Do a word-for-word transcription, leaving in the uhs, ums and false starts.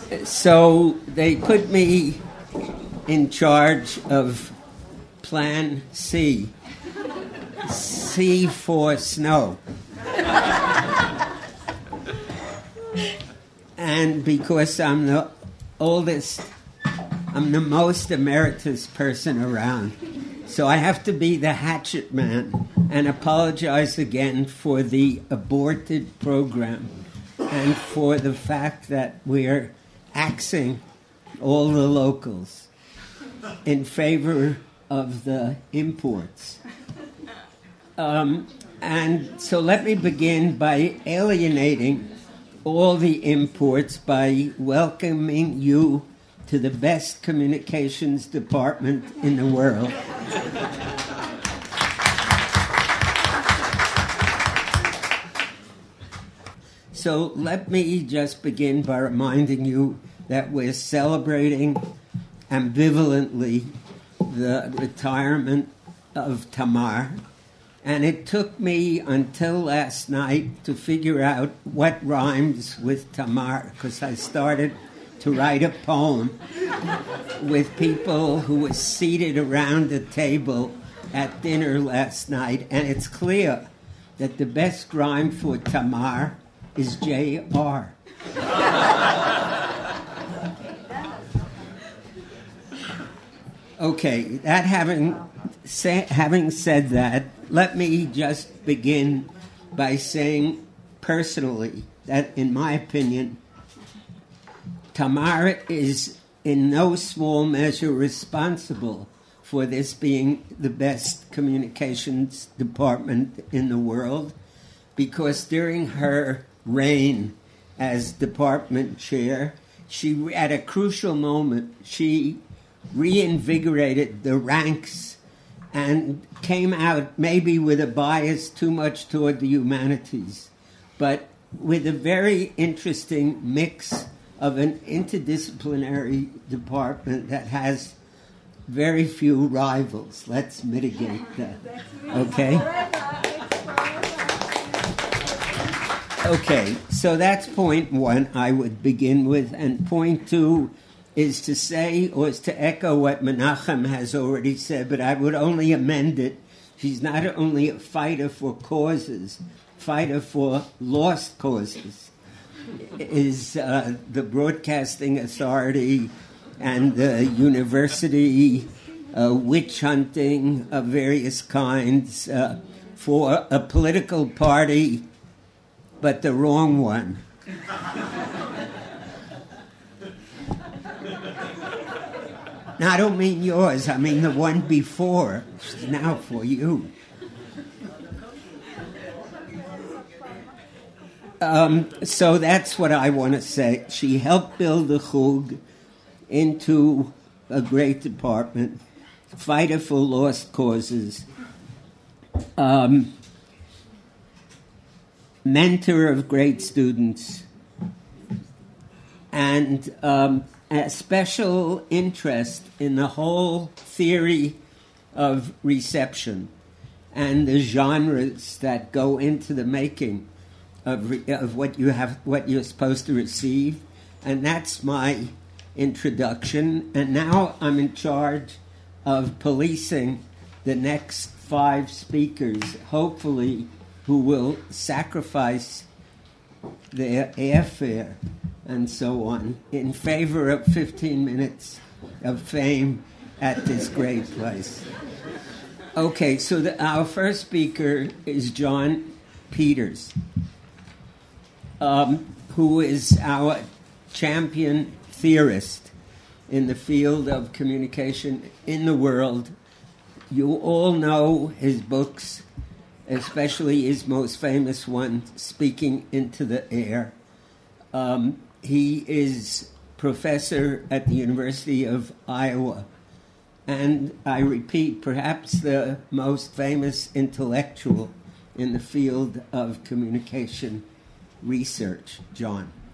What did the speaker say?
So they put me in charge of Plan C, C for snow. And because I'm the oldest, I'm the most emeritus person around, so I have to be the hatchet man and apologize again for the aborted program and for the fact that we're axing all the locals in favor of the imports. Um, and so let me begin by alienating all the imports by welcoming you to the best communications department in the world. So let me just begin by reminding you that we're celebrating ambivalently the retirement of Tamar. And it took me until last night to figure out what rhymes with Tamar, because I started to write a poem with people who were seated around a table at dinner last night. And it's clear that the best rhyme for Tamar is J R. Okay, that having say, having said that, let me just begin by saying personally that, in my opinion, Tamar is in no small measure responsible for this being the best communications department in the world, because during her reign as department chair, she, at a crucial moment, she reinvigorated the ranks and came out maybe with a bias too much toward the humanities, but with a very interesting mix of an interdisciplinary department that has very few rivals. Let's mitigate that. Okay? Okay, so that's point one I would begin with, and point two is to say, or is to echo what Menachem has already said, but I would only amend it. She's not only a fighter for causes, fighter for lost causes. Is uh, the Broadcasting Authority and the university uh, witch hunting of various kinds uh, for a political party, but the wrong one. Now, I don't mean yours, I mean the one before. It's now for you. Um, so that's what I want to say. She helped build the Chug into a great department, fighter for lost causes, um, mentor of great students, and um, a special interest in the whole theory of reception and the genres that go into the making of re- of what you have, what you're supposed to receive. And that's my introduction. And now I'm in charge of policing the next five speakers, hopefully, who will sacrifice their airfare and so on in favor of fifteen minutes of fame at this great place. Okay, so the, our first speaker is John Peters, um, who is our champion theorist in the field of communication in the world. You all know his books, especially his most famous one, Speaking into the Air. Um, he is professor at the University of Iowa, and I repeat, perhaps the most famous intellectual in the field of communication research. John.